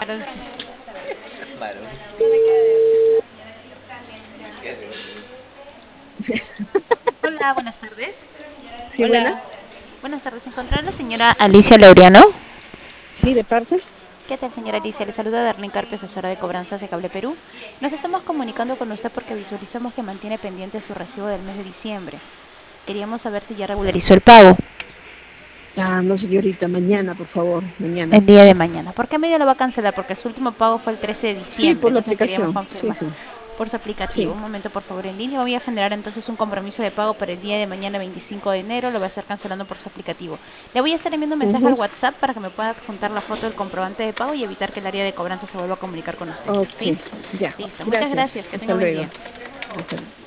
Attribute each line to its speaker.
Speaker 1: Marón.
Speaker 2: Hola, buenas tardes.
Speaker 3: Sí, buena.
Speaker 2: Hola. Buenas tardes. ¿Encontrar la señora Alicia Laureano?
Speaker 3: Sí, de parte.
Speaker 2: ¿Qué tal, señora Alicia? Le saluda Darlene Carpio, asesora de cobranzas de Cable Perú. Nos estamos comunicando con usted porque visualizamos que mantiene pendiente su recibo del mes de diciembre. Queríamos saber si ya regularizó el pago
Speaker 3: Ah, no, señorita, mañana, por favor, mañana.
Speaker 2: el día de mañana. ¿Por qué medio lo va a cancelar? Porque su último pago fue el 13 de
Speaker 3: Sí,
Speaker 2: diciembre,
Speaker 3: por la
Speaker 2: entonces queríamos
Speaker 3: aplicación. Sí,
Speaker 2: confirmar
Speaker 3: sí,
Speaker 2: por su aplicativo.
Speaker 3: sí.
Speaker 2: Un momento, por favor, en línea. Voy a generar entonces un compromiso de pago para el día de mañana, 25 de enero. Lo voy a estar cancelando por su aplicativo. Le voy a estar enviando un mensaje al
Speaker 3: Ujú.
Speaker 2: WhatsApp para que me pueda adjuntar la foto del comprobante de pago y evitar que el área de cobranza se vuelva a comunicar con usted.
Speaker 3: Ok,
Speaker 2: ¿Sí?
Speaker 3: ya.
Speaker 2: Listo. Muchas
Speaker 3: Gracias.
Speaker 2: gracias. Que tenga
Speaker 3: Hasta
Speaker 2: buen
Speaker 3: luego.
Speaker 2: día.
Speaker 3: Hasta luego.